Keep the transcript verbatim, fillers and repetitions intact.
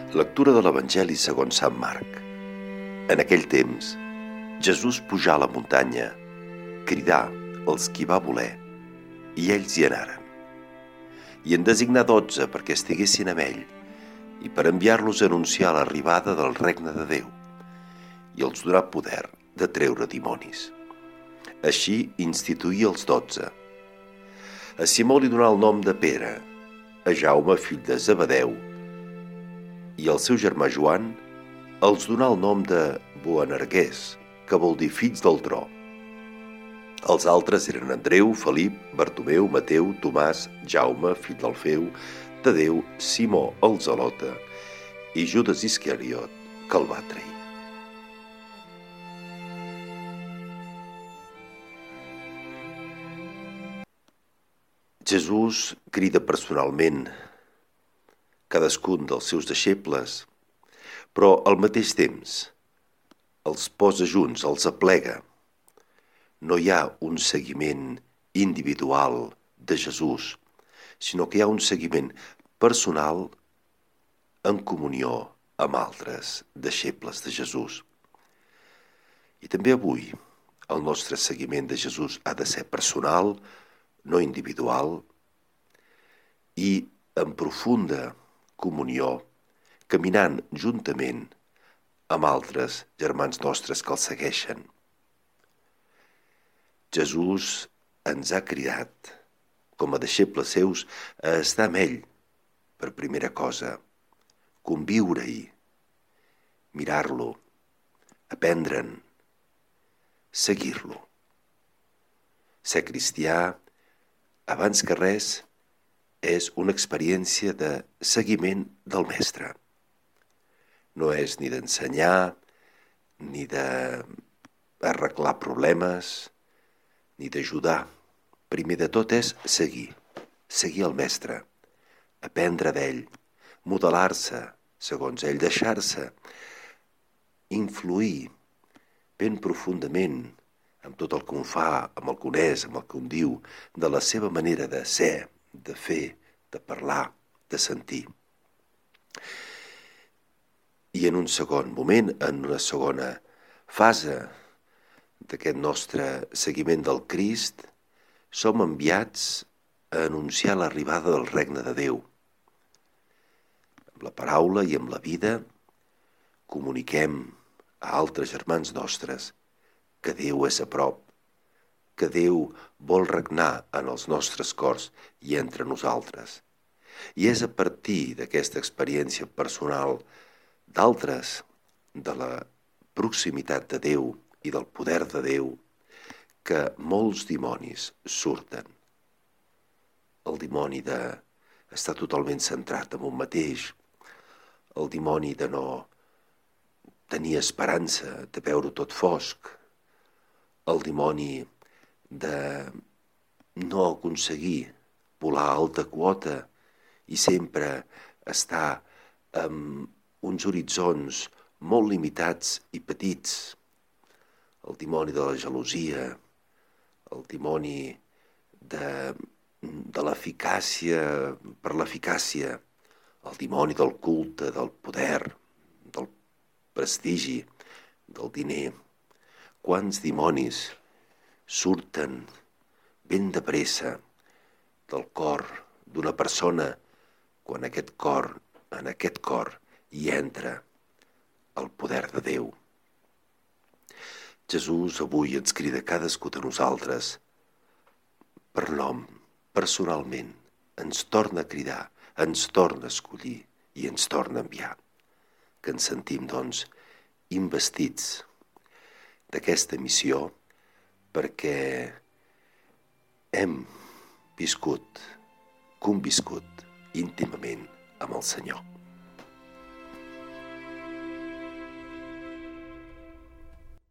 Lectura de l'Evangeli segons Sant Marc. En aquell temps, Jesús pujà a la muntanya, cridà els qui va voler, i ells hi anaren. I en designà dotze perquè estiguessin amb ell, i per enviar-los a anunciar l'arribada del regne de Déu, i els donà poder de treure dimonis. Així instituí els dotze. A Simó li donà el nom de Pere, a Jaume, fill de Zebedeu, i al seu germà Joan els donà el nom de Boanerges, que vol dir fills del tro. Els altres eren Andreu, Felip, Bartomeu, Mateu, Tomàs, Jaume, fill d'Alfeu, Tadeu, Simó el Zelota i Judes Iscariot, que el va trair. Jesús crida personalment cadascun dels seus deixebles, però al mateix temps els posa junts, els aplega. No hi ha un seguiment individual de Jesús, sinó que hi ha un seguiment personal en comunió amb altres deixebles de Jesús. I també avui el nostre seguiment de Jesús ha de ser personal, no individual, i en profunda comunió, caminant juntament amb altres germans nostres que el segueixen. Jesús ens ha cridat, com a deixebles seus, a estar amb ell, per primera cosa, conviure-hi, mirar-lo, aprendre'n, seguir-lo. Ser cristià, abans que res, és una experiència de seguiment del Mestre. No és ni d'ensenyar, ni d'arreglar problemes, ni d'ajudar. Primer de tot és seguir, seguir el Mestre, aprendre d'ell, modelar-se segons ell, deixar-se influir ben profundament amb tot el que un fa, amb el que un és, amb el que un diu, de la seva manera de ser, de fer, de parlar, de sentir. I en un segon moment, en una segona fase d'aquest nostre seguiment del Crist, som enviats a anunciar l'arribada del regne de Déu. Amb la paraula i amb la vida comuniquem a altres germans nostres que Déu és a prop, que Déu vol regnar en els nostres cors i entre nosaltres. I és a partir d'aquesta experiència personal d'altres, de la proximitat de Déu i del poder de Déu, que molts dimonis surten. El dimoni d'estar totalment centrat en un mateix, el dimoni de no tenir esperança, de veure tot fosc, el dimoni de no aconseguir volar a alta quota i sempre estar amb uns horitzons molt limitats i petits. El dimoni de la gelosia, el dimoni de, de l'eficàcia per l'eficàcia, el dimoni del culte, del poder, del prestigi, del diner. Quants dimonis surten ben de pressa del cor d'una persona quan aquest cor, en aquest cor hi entra el poder de Déu. Jesús avui ens crida a cadascú de nosaltres per nom, personalment, ens torna a cridar, ens torna a escollir i ens torna a enviar. Que ens sentim, doncs, investits d'aquesta missió perquè hem viscut, conviscut íntimament amb el Senyor.